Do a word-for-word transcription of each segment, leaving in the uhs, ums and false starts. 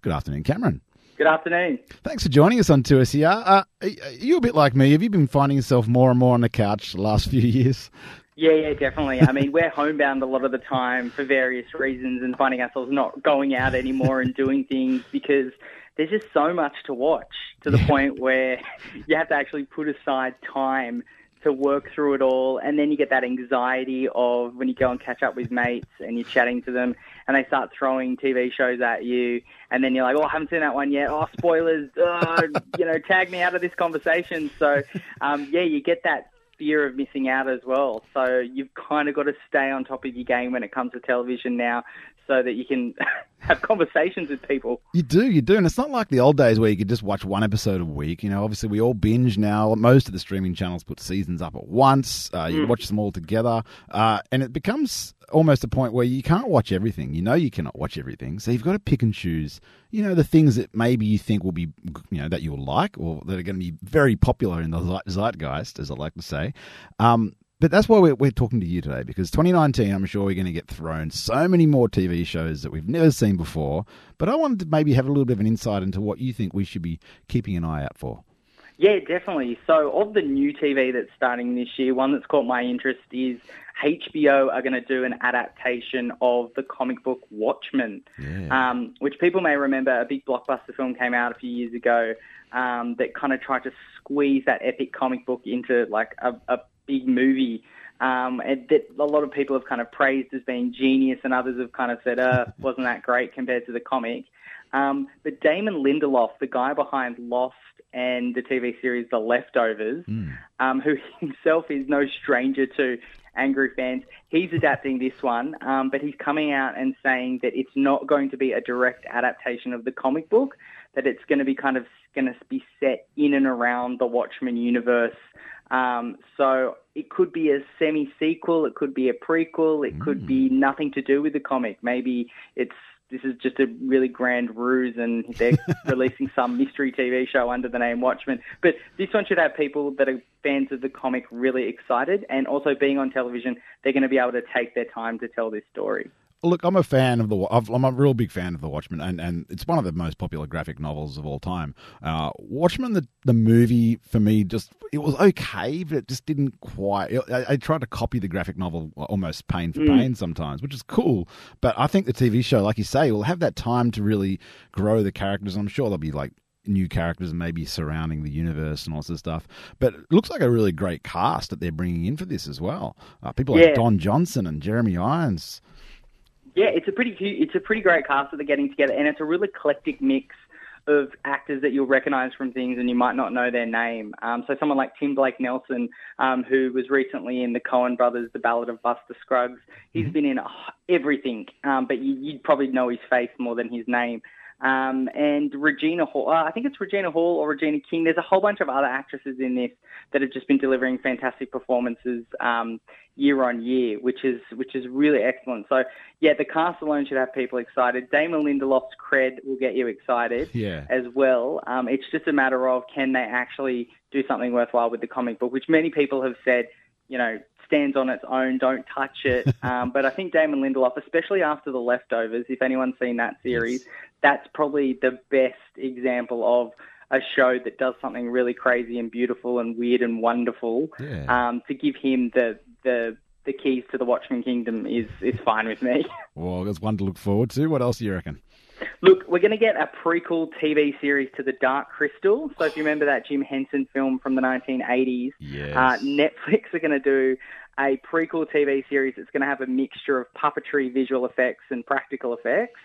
Good afternoon, Cameron. Good afternoon. Thanks for joining us on two S E R. Uh, are you a bit like me? Have you been finding yourself more and more on the couch the last few years? Yeah, yeah, definitely. I mean, we're homebound a lot of the time for various reasons and finding ourselves not going out anymore and doing things because there's just so much to watch to the Yeah. point where you have to actually put aside time to work through it all, and then you get that anxiety of when you go and catch up with mates and you're chatting to them and they start throwing T V shows at you, and then you're like, oh, I haven't seen that one yet, oh, spoilers, oh, you know, tag me out of this conversation. So, um, yeah, you get that fear of missing out as well. So you've kind of got to stay on top of your game when it comes to television now so that you can have conversations with people. You do, you do. And it's not like the old days where you could just watch one episode a week. You know, obviously we all binge now. Most of the streaming channels put seasons up at once. Uh, you Mm. watch them all together. Uh, and it becomes almost a point where you can't watch everything. You know you cannot watch everything. So you've got to pick and choose, you know, the things that maybe you think will be, you know, that you'll like or that are going to be very popular in the zeitgeist, as I like to say. Um, But that's why we're, we're talking to you today, because twenty nineteen, I'm sure we're going to get thrown so many more T V shows that we've never seen before. But I wanted to maybe have a little bit of an insight into what you think we should be keeping an eye out for. Yeah, definitely. So of the new T V that's starting this year, one that's caught my interest is H B O are going to do an adaptation of the comic book Watchmen, Yeah. um, which people may remember a big blockbuster film came out a few years ago um, that kind of tried to squeeze that epic comic book into like a, a big movie, um, and that a lot of people have kind of praised as being genius, and others have kind of said, uh, wasn't that great compared to the comic. Um, but Damon Lindelof, the guy behind Lost and the T V series The Leftovers, Mm. um, who himself is no stranger to angry fans, he's adapting this one, um, but he's coming out and saying that it's not going to be a direct adaptation of the comic book, that it's going to be kind of going to be set in and around the Watchmen universe. Um, so it could be a semi-sequel, it could be a prequel, it could be nothing to do with the comic. Maybe it's this is just a really grand ruse and they're releasing some mystery T V show under the name Watchmen. But this one should have people that are fans of the comic really excited, and also being on television, they're going to be able to take their time to tell this story. Look, I'm a fan of the. I'm a real big fan of the Watchmen, and, and it's one of the most popular graphic novels of all time. Uh, Watchmen, the the movie for me, just it was okay, but it just didn't quite. I, I tried to copy the graphic novel almost pain for Mm. pain sometimes, which is cool. But I think the T V show, like you say, will have that time to really grow the characters. I'm sure there'll be like new characters maybe surrounding the universe and all this stuff. But it looks like a really great cast that they're bringing in for this as well. Uh, people like Yeah. Don Johnson and Jeremy Irons. Yeah, it's a pretty hu- it's a pretty great cast that they're getting together, and it's a real eclectic mix of actors that you'll recognise from things and you might not know their name. Um, so someone like Tim Blake Nelson, um, who was recently in the Coen Brothers, The Ballad of Buster Scruggs. He's Mm-hmm. been in uh, everything, um, but you, you'd probably know his face more than his name. Um, and Regina Hall, uh, I think it's Regina Hall or Regina King. There's a whole bunch of other actresses in this that have just been delivering fantastic performances um, year on year, which is which is really excellent. So, yeah, the cast alone should have people excited. Damon Lindelof's cred will get you excited Yeah. as well. Um, it's just a matter of can they actually do something worthwhile with the comic book, which many people have said, you know, stands on its own, don't touch it. Um, but I think Damon Lindelof, especially after The Leftovers, if anyone's seen that series, Yes. that's probably the best example of a show that does something really crazy and beautiful and weird and wonderful. Yeah. Um, to give him the the the keys to the Watchmen Kingdom is is fine with me. Well, there's one to look forward to. What else do you reckon? Look, we're going to get a prequel T V series to The Dark Crystal. So if you remember that Jim Henson film from the nineteen eighties, Yes. uh, Netflix are going to do a prequel T V series that's going to have a mixture of puppetry, visual effects, and practical effects.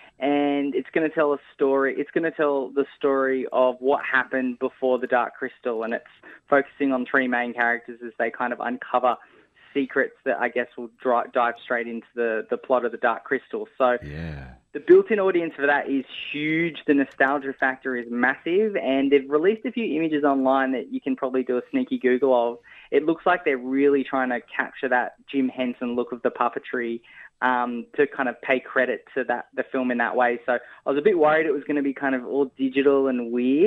And it's going to tell a story. It's going to tell the story of what happened before The Dark Crystal, and it's focusing on three main characters as they kind of uncover secrets that I guess will dri- dive straight into the, the plot of The Dark Crystal. So Yeah. the built-in audience for that is huge. The nostalgia factor is massive, and they've released a few images online that you can probably do a sneaky Google of. It looks like they're really trying to capture that Jim Henson look of the puppetry um, to kind of pay credit to that the film in that way. So I was a bit worried it was going to be kind of all digital and weird,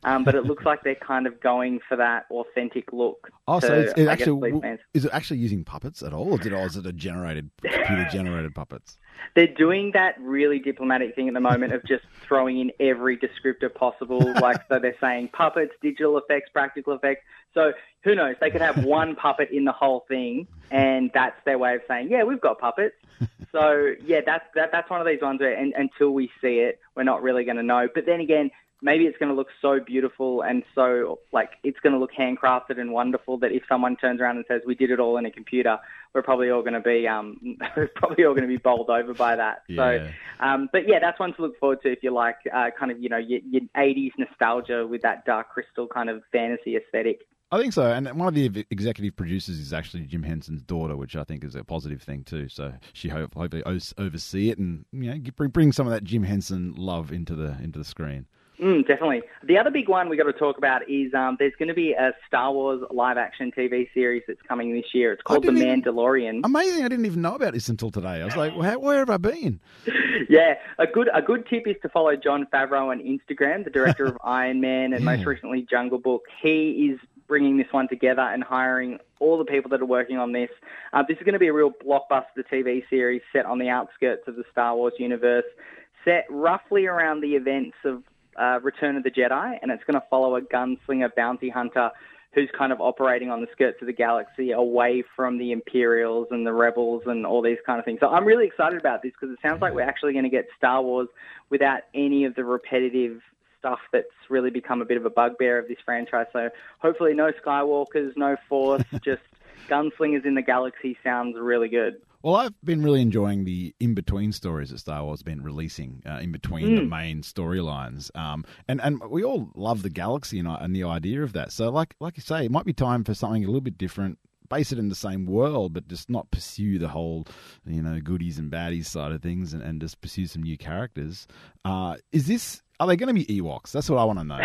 Um, but it looks like they're kind of going for that authentic look. Oh, to, so it's, it I guess, actually, police fans. is it actually using puppets at all, or, did, or is it a generated, computer-generated puppets? They're doing that really diplomatic thing at the moment of just throwing in every descriptor possible. Like, so they're saying puppets, digital effects, practical effects. So who knows? They could have one puppet in the whole thing, and that's their way of saying, yeah, we've got puppets. So, yeah, that's that, that's one of these ones where and, until we see it, we're not really going to know. But then again, maybe it's going to look so beautiful and so, like, it's going to look handcrafted and wonderful that if someone turns around and says, we did it all in a computer, we're probably all going to be um, probably all going to be bowled over by that. Yeah. So, um, but, yeah, that's one to look forward to if you like uh, kind of, you know, your, your eighties nostalgia with that Dark Crystal kind of fantasy aesthetic. I think so, and one of the executive producers is actually Jim Henson's daughter, which I think is a positive thing too. So she hope, hopefully oversee it and you know bring, bring some of that Jim Henson love into the into the screen. Mm, definitely. The other big one we got to talk about is um, there's going to be a Star Wars live-action T V series that's coming this year. It's called The Mandalorian. Even, amazing! I didn't even know about this until today. I was like, well, where have I been? Yeah, a good a good tip is to follow Jon Favreau on Instagram, the director of Iron Man and yeah. most recently Jungle Book. He is bringing this one together and hiring all the people that are working on this. Uh, this is going to be a real blockbuster T V series set on the outskirts of the Star Wars universe, set roughly around the events of uh, Return of the Jedi, and it's going to follow a gunslinger bounty hunter who's kind of operating on the skirts of the galaxy away from the Imperials and the Rebels and all these kind of things. So I'm really excited about this because it sounds like we're actually going to get Star Wars without any of the repetitive stuff that's really become a bit of a bugbear of this franchise. So hopefully no Skywalkers, no Force, just gunslingers in the galaxy sounds really good. Well, I've been really enjoying the in-between stories that Star Wars has been releasing uh, in between mm. the main storylines. Um, and, and we all love the galaxy and, and the idea of that. So like like you say, it might be time for something a little bit different, base it in the same world, but just not pursue the whole, you know, goodies and baddies side of things and, and just pursue some new characters. Uh, is this... Are they going to be Ewoks? That's what I want to know.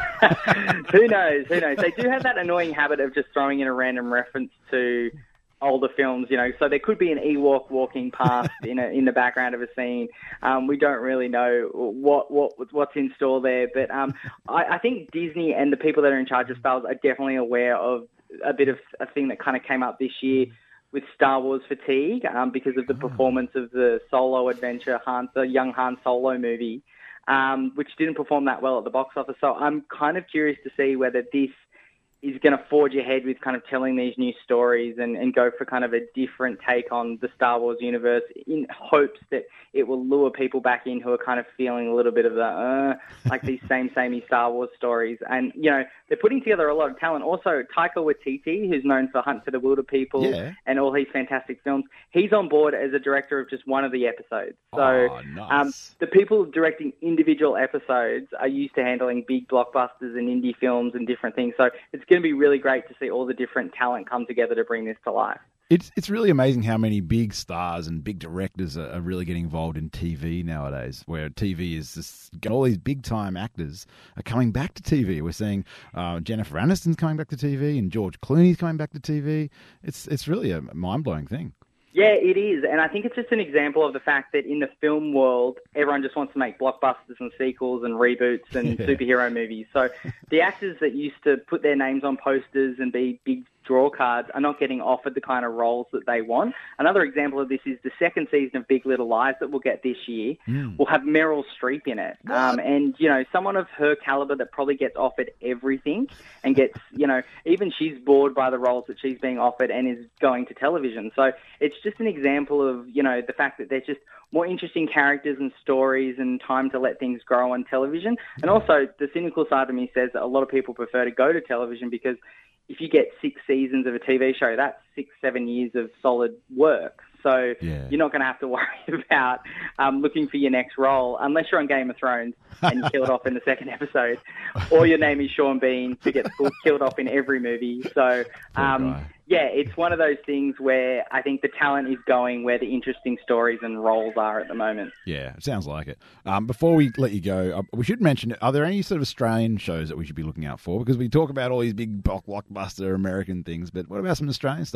Who knows? Who knows? They do have that annoying habit of just throwing in a random reference to older films, you know. So there could be an Ewok walking past in a, in the background of a scene. Um, we don't really know what what what's in store there, but um, I, I think Disney and the people that are in charge of Star Wars are definitely aware of a bit of a thing that kind of came up this year with Star Wars fatigue um, because of the performance of the solo adventure, Han, the young Han Solo movie. Um, which didn't perform that well at the box office. So I'm kind of curious to see whether this is going to forge ahead with kind of telling these new stories and, and go for kind of a different take on the Star Wars universe in hopes that it will lure people back in who are kind of feeling a little bit of the, uh, like these same, samey Star Wars stories. And, you know, they're putting together a lot of talent. Also, Taika Waititi, who's known for Hunt for the Wilder People yeah. and all these fantastic films, he's on board as a director of just one of the episodes. So oh, nice. um, the people directing individual episodes are used to handling big blockbusters and indie films and different things. So it's going to be really great to see all the different talent come together to bring this to life. It's it's really amazing how many big stars and big directors are, are really getting involved in T V nowadays, where T V is just, all these big-time actors are coming back to T V. We're seeing uh, Jennifer Aniston's coming back to T V and George Clooney's coming back to T V. It's, it's really a mind-blowing thing. Yeah, it is. And I think it's just an example of the fact that in the film world, everyone just wants to make blockbusters and sequels and reboots and yeah. superhero movies. So the actors that used to put their names on posters and be big draw cards are not getting offered the kind of roles that they want. Another example of this is the second season of Big Little Lies that we'll get this year mm. will have Meryl Streep in it. Um, and, you know, someone of her caliber that probably gets offered everything and gets, you know, even she's bored by the roles that she's being offered and is going to television. So it's just an example of, you know, the fact that there's just more interesting characters and stories and time to let things grow on television. And also the cynical side of me says that a lot of people prefer to go to television because if you get six seasons of a T V show, that's six, seven years of solid work. So yeah. you're not going to have to worry about um, looking for your next role unless you're on Game of Thrones and you kill it off in the second episode, or your name is Sean Bean who gets killed off in every movie. So, um, yeah, it's one of those things where I think the talent is going where the interesting stories and roles are at the moment. Yeah, it sounds like it. Um, before we let you go, uh, we should mention, are there any sort of Australian shows that we should be looking out for? Because we talk about all these big blockbuster American things, but what about some Australian stuff?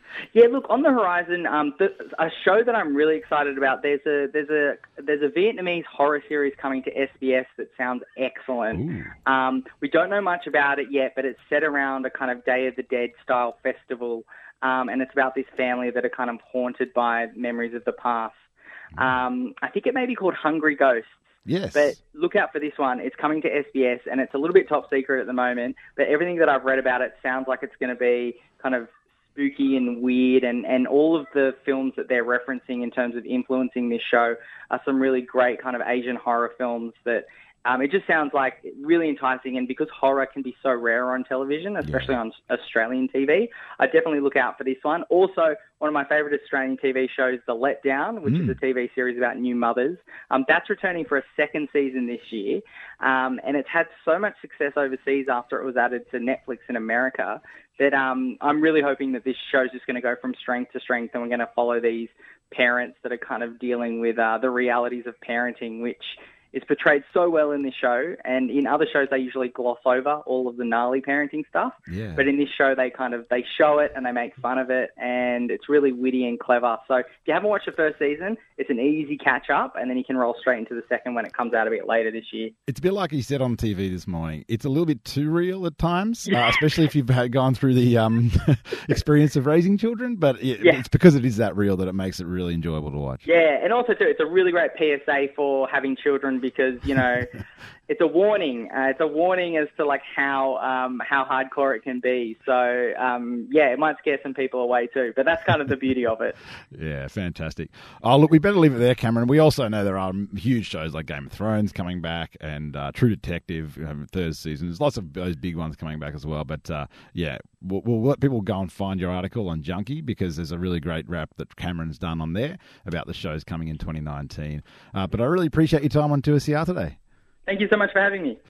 Yeah, look, on the horizon, um, the, a show that I'm really excited about. There's a there's a there's a Vietnamese horror series coming to S B S that sounds excellent. Um, we don't know much about it yet, but it's set around a kind of Day of the Dead style festival, um, and it's about this family that are kind of haunted by memories of the past. Um, I think it may be called Hungry Ghosts. Yes. But look out for this one. It's coming to S B S, and it's a little bit top secret at the moment. But everything that I've read about it sounds like it's going to be kind of spooky and weird, and, and all of the films that they're referencing in terms of influencing this show are some really great kind of Asian horror films that um, it just sounds like really enticing. And because horror can be so rare on television, especially yeah. on Australian T V, I definitely look out for this one. Also, one of my favourite Australian T V shows, The Letdown, which mm. is a T V series about new mothers. Um, that's returning for a second season this year, um, and it's had so much success overseas after it was added to Netflix in America that um, I'm really hoping that this show's just going to go from strength to strength, and we're going to follow these parents that are kind of dealing with uh, the realities of parenting, which is portrayed so well in this show. And in other shows, they usually gloss over all of the gnarly parenting stuff. Yeah. But in this show, they kind of, they show it and they make fun of it, and it's really witty and clever. So if you haven't watched the first season, it's an easy catch up, and then you can roll straight into the second when it comes out a bit later this year. It's a bit like you said on T V this morning. It's a little bit too real at times, uh, especially if you've had gone through the um, experience of raising children. But it, yeah. it's because it is that real that it makes it really enjoyable to watch. Yeah, and also too, it's a really great P S A for having children because, you know, it's a warning. Uh, it's a warning as to like how um, how hardcore it can be. So um, yeah, it might scare some people away too. But that's kind of the beauty of it. Yeah, fantastic. Oh, look, we better leave it there, Cameron. We also know there are huge shows like Game of Thrones coming back, and uh, True Detective, um, third season. There's lots of those big ones coming back as well. But uh, yeah, we'll, we'll let people go and find your article on Junkie, because there's a really great wrap that Cameron's done on there about the shows coming in twenty nineteen. Uh, but I really appreciate your time on two S E R today. Thank you so much for having me.